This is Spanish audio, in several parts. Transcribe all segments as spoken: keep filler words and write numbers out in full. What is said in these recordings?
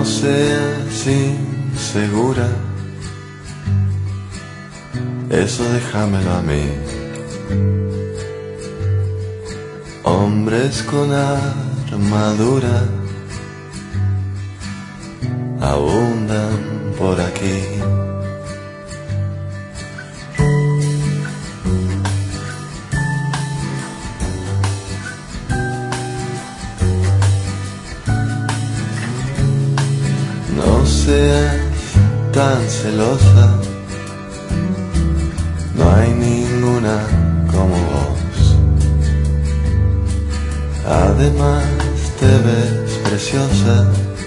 No seas insegura, eso déjamelo a mí. Hombres con armadura abundan por aquí. No seas tan celosa, no hay ninguna como vos. Además te ves preciosa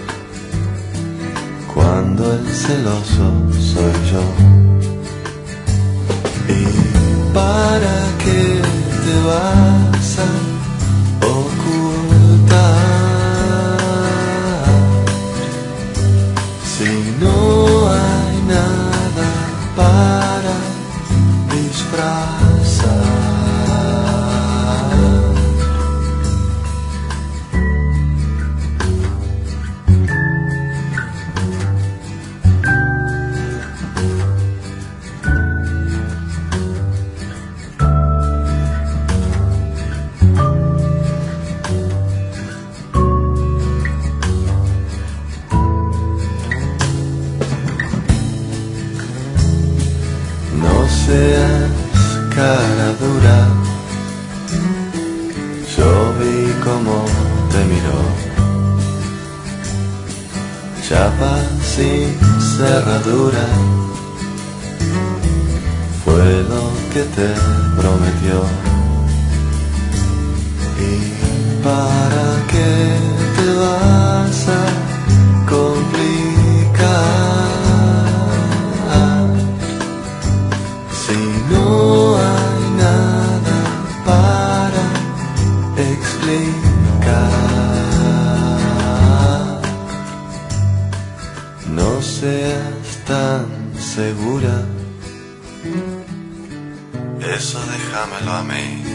cuando el celoso soy yo. ¿Y para qué te vas a ocultar si no hay nada para disfrazar? No seas cara dura, yo vi cómo te miró. Chapa sin cerradura, fue lo que te prometió. ¿Y para qué te vas a complicar si no hay nada para explicar? No seas tan segura, eso déjamelo a mí.